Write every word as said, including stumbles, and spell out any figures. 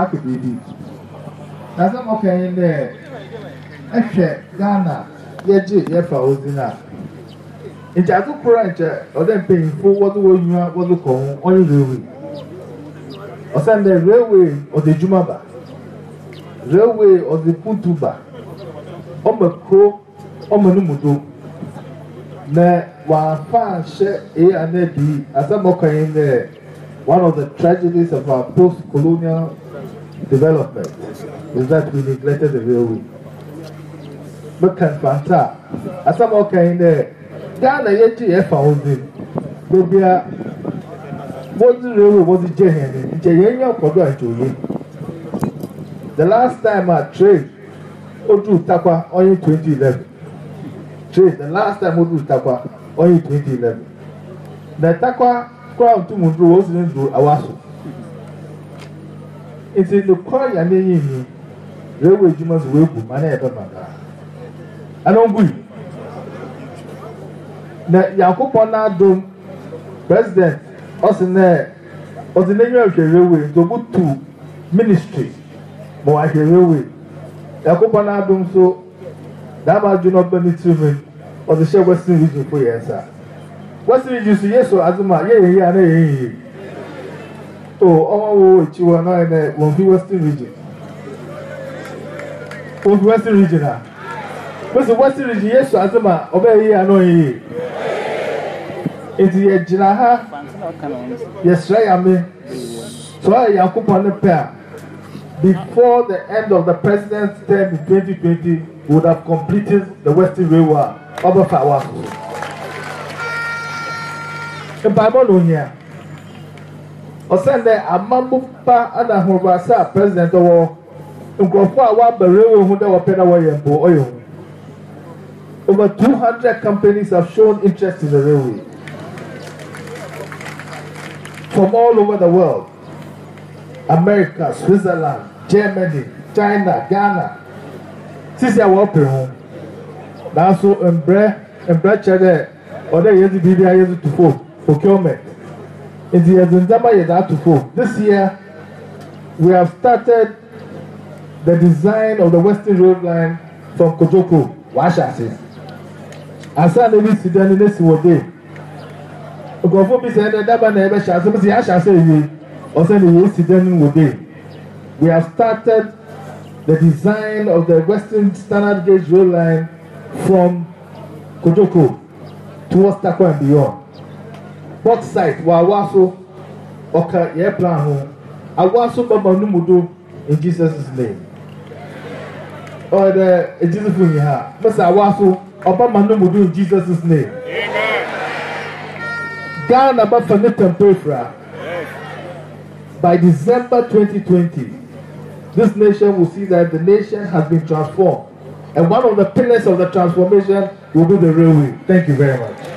park baby. That's not okay in there. Actually, Ghana, yeah, yeah, for Ozina. In Jago Kuraja, or then paying for what you want to call on the railway. Or send the railway or the Jumaba, railway or the Putuba, or the Crow, or Manumudu. Na one fan share A and A B as I'm okay in there. One of the tragedies of our post-colonial development is that we neglected the railway. But can Fanta, as I'm okay in there, Ghana yet to found it. Maybe what the railway was the Jehan, Jayanya Kodo to the last time I trade, Odu Takwa, only twenty eleven. Trade, the last time Odu Takwa, only twenty eleven. The Takwa crowd to Mundru was in Awaso. It's in the choir and the railway Jumas will be money ever matter. I don't agree. The Yakupana Dome President, also there, was the name of the railway to go to ministry. More like a railway. Yakupana Dome so that was not benefit or the share Western region for your answer. Western region, yes, so Azuma, yeah, yeah, yeah. Oh, oh, you are not in the Western region. Oh, Western region. What's the Western region? Yes, so Azuma, obey here, I know ye. It's the Jinaha. Yes, right, I mean. So I am on the pair. Before the end of the president's term in twenty twenty, we would have completed the Western Railway over Fawaku. The Bible here. Or send there a Mambupa and a Horasa president or Uncofa Wabareo who never paid away and oil. Over two hundred companies have shown interest in the railway from all over the world. America, Switzerland, Germany, China, Ghana. Since I walk home, now so embrace, embrace there, or there is the B B I to for procurement. In the Zendaba is to for. This year, we have started the design of the Western Road Line from Kojoko, Washington. As I live in the next day, Gofo be said that Daba never shall say, I shall say, or send the incident with day. We have started the design of the Western Standard Gauge Rail Line from Kojoko towards Takwa and beyond. What site, Wawaso, Oka, Yeplan, Awaso Baba Numudu, in Jesus' name. Or the Jesus Funya, Mister Awaso, Obama Numudu, in Jesus' name. Amen. Ghana Bafane Tempera. By December twenty twenty, this nation will see that the nation has been transformed. And one of the pillars of the transformation will be the railway. Thank you very much.